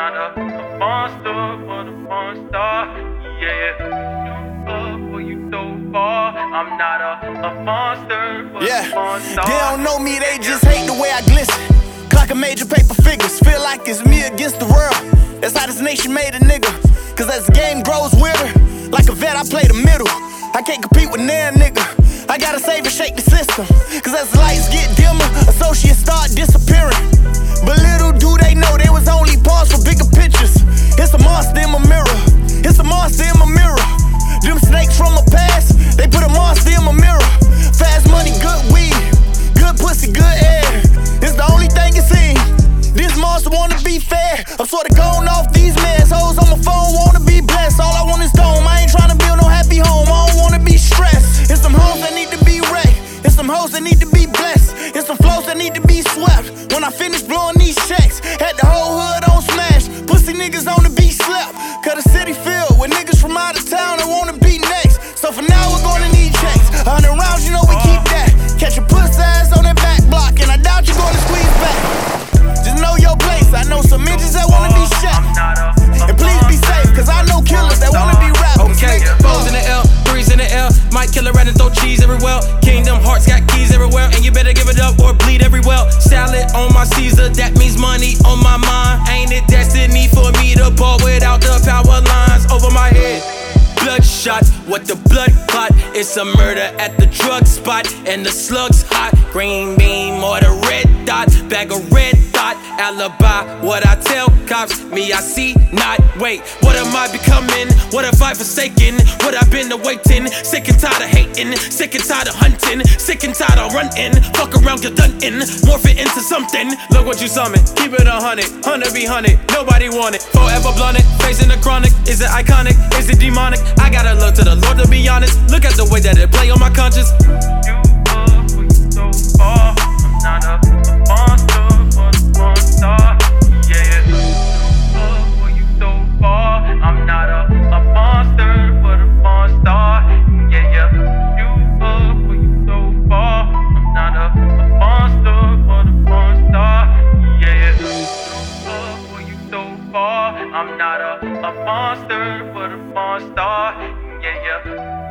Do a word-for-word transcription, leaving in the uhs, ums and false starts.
not a, a monster, but a monster. Yeah, you up or you so far. I'm not a, a monster, but yeah. a monster. They don't know me, they just hate the way I glisten. Clocking major paper figures, feel like it's me against the world. That's how this nation made a nigga. Cause as the game grows weirder, like a vet, I play the middle. I can't compete with nan nigga. I gotta save and shake the system. Cause as the lights get dimmer, associates start disappearing. But little do they know they was only pause for bigger pictures. It's a monster in my mirror. It's a monster in my mirror. Them snakes from my past, they put a monster in my mirror. Fast money, good weed, good pussy, good air. It's the only thing you see. This monster wanna be fair. I'm sorta going off these meds. Hoes on my phone wanna be blessed. All I want is dome. I ain't tryna build no happy home. I don't wanna be stressed. It's some hoes that need to be wrecked. It's some hoes that need to be blessed. It's some flows that need to be swept. When I finish blowing these checks, had the whole hood on smash. Pussy niggas on the beat slept. Cause the city filled with niggas from out of town that wanna be next. So for now we're gonna need checks. A hundred rounds, you know we keep that. Catch a pussy ass on that back block, and I doubt you're gonna squeeze back. Just know your place. I know some midgets that wanna be shot. And please be safe, cause I know killers that wanna be rappers. Okay, fours in the L, threes in the L. Might kill a rat and throw cheese everywhere. Kingdom Hearts got keys everywhere, and you better give it up or bleed everywhere. Salad on my Caesar, that means money on my mind. Ain't it destiny for me to ball without the power lines over my head? Bloodshot, what the blood clot? It's a murder at the drug spot, and the slug's hot. Green beam or the red dot, bag of red dot. Alibi, what I tell cops, me I see not. Wait, what am I becoming? What have I forsaken? What I've been awaiting? Sick and tired of hating, sick and tired of hunting, sick and tired of running. Fuck around, get done in, morph it into something. Look what you summon, keep it a hundred, hundred be hundred. Nobody want it, forever blunted, facing the chronic. Is it iconic? Is it demonic? I gotta look to the Lord to be honest. Look at the way that it play on my conscience. You up or you so far. I'm not a, a monster, but a monster. Yeah, you up or you so far. I'm not a, a monster, but a monster. Yeah, yeah. You up or you so far. I'm not a, a monster, but a monster. Yeah, you up or you so far. I'm not a, a monster, but a monster. Yeah, yeah.